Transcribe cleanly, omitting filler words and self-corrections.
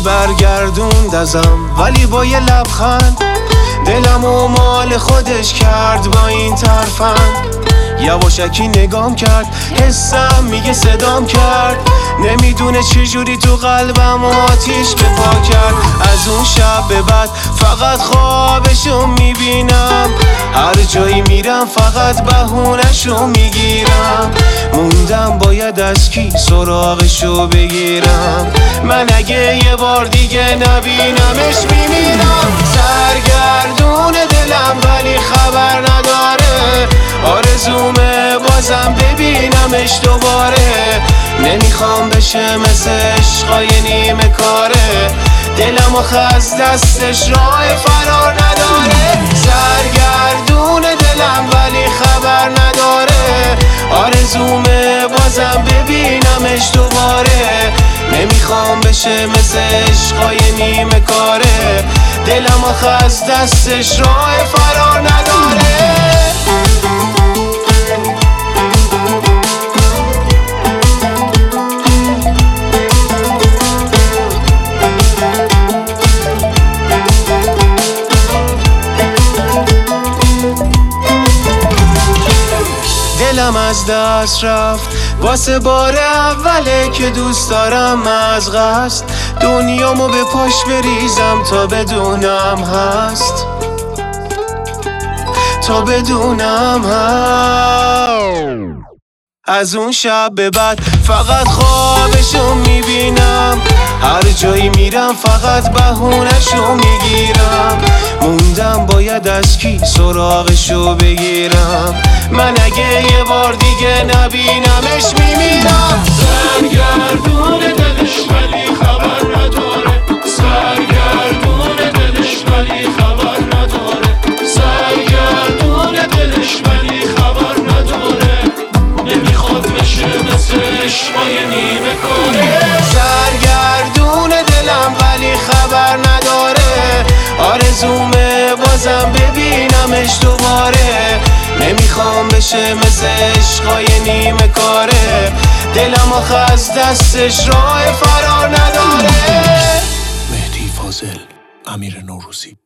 برگردوند ازم ولی با یه لبخند دلمو مال خودش کرد با این ترفند. یواشکی نگام کرد حسم میگه صدام کرد، نمیدونه چجوری تو قلبم آتیش به پا کرد. از اون شب به بعد فقط خوابشو میبینم، هر جایی میرم فقط بهونشو میگیرم. موندم باید از کی سراغشو بگیرم، من اگه یه بار دیگه نبینمش میمیرم. سرگردون دلم ولی خبر نداره، آرزومه بازم ببینمش دوباره. نمیخوام بشه مثل عشقای نیمه کاره، دلم آخه از دستش راه فرار نداره. سرگردون دلم ولی خبر نداره، آرزومه بازم ببینمش دوباره. نمیخوام بشه مثل عشقای نیمه کاره، دلم آخه از دستش راه فرار نداره. دلم از دست رفت واسه بار اوله که دوست دارم از قصد دنیامو به پاش بریزم تا بدونم هست، تا بدونم هست. از اون شب به بعد فقط خوابشو میبینم، هر جایی میرم فقط بهونشو میگیرم. موندم باید از کی سراغشو بگیرم، من اگه یه بار دیگه نبینمش میمیرم. سرگردون دلش ولی خبر نداره، سرگردون دلش ولی خبر نداره، سرگردون دلش ولی خبر نداره. نمیخواد بشه مثل عشقای نیمه کاره. سرگردون دلم ولی خبر نداره، آرزومه بازم ببینمش دوباره. نمیخوام بشه مثل عشقای نیمه کاره، دلم آخه از دستش راه فرار نداره. مهدی فاضل، امیر نوروزی.